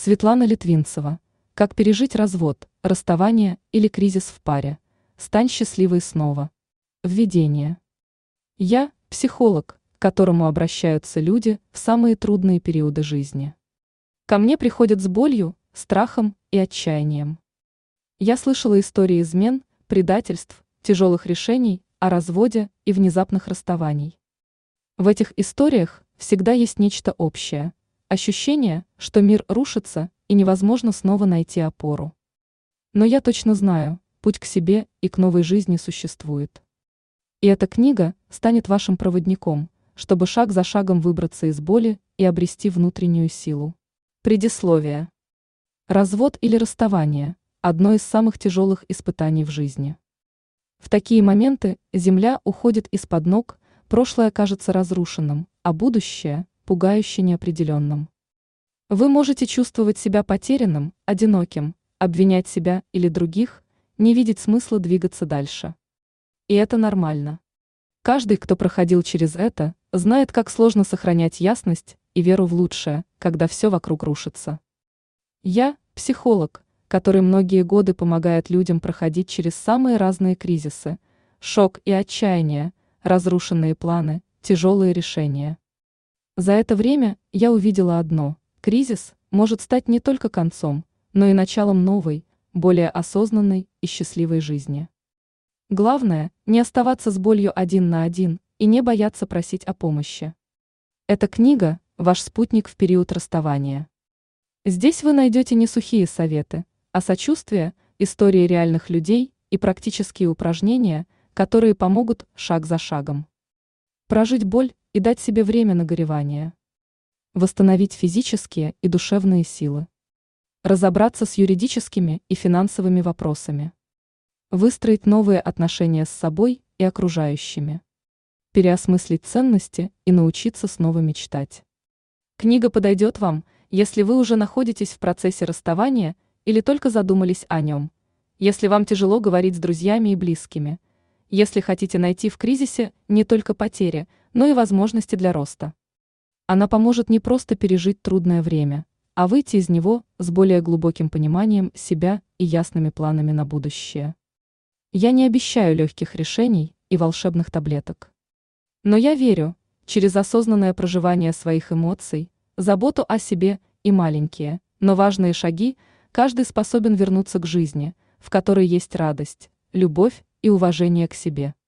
Светлана Литвинцева. Как пережить развод, расставание или кризис в паре? Стань счастливой снова. Введение. Я – психолог, к которому обращаются люди в самые трудные периоды жизни. Ко мне приходят с болью, страхом и отчаянием. Я слышала истории измен, предательств, тяжелых решений о разводе и внезапных расставаний. В этих историях всегда есть нечто общее – ощущение, что мир рушится и невозможно снова найти опору. Но я точно знаю, путь к себе и к новой жизни существует. И эта книга станет вашим проводником, чтобы шаг за шагом выбраться из боли и обрести внутреннюю силу. Предисловие. Развод или расставание – одно из самых тяжелых испытаний в жизни. В такие моменты земля уходит из-под ног, прошлое кажется разрушенным, а будущее – пугающе неопределенным. Вы можете чувствовать себя потерянным, одиноким, обвинять себя или других, не видеть смысла двигаться дальше. И это нормально. Каждый, кто проходил через это, знает, как сложно сохранять ясность и веру в лучшее, когда все вокруг рушится. Я – психолог, который многие годы помогает людям проходить через самые разные кризисы, шок и отчаяние, разрушенные планы, тяжелые решения. За это время я увидела одно – кризис может стать не только концом, но и началом новой, более осознанной и счастливой жизни. Главное – не оставаться с болью один на один и не бояться просить о помощи. Эта книга – ваш спутник в период расставания. Здесь вы найдете не сухие советы, а сочувствие, истории реальных людей и практические упражнения, которые помогут шаг за шагом прожить боль и дать себе время на горевание. Восстановить физические и душевные силы. Разобраться с юридическими и финансовыми вопросами. Выстроить новые отношения с собой и окружающими. Переосмыслить ценности и научиться снова мечтать. Книга подойдет вам, если вы уже находитесь в процессе расставания или только задумались о нем, если вам тяжело говорить с друзьями и близкими, если хотите найти в кризисе не только потери, но и возможности для роста. Она поможет не просто пережить трудное время, а выйти из него с более глубоким пониманием себя и ясными планами на будущее. Я не обещаю легких решений и волшебных таблеток. Но я верю, через осознанное проживание своих эмоций, заботу о себе и маленькие, но важные шаги, каждый способен вернуться к жизни, в которой есть радость, любовь и уважение к себе.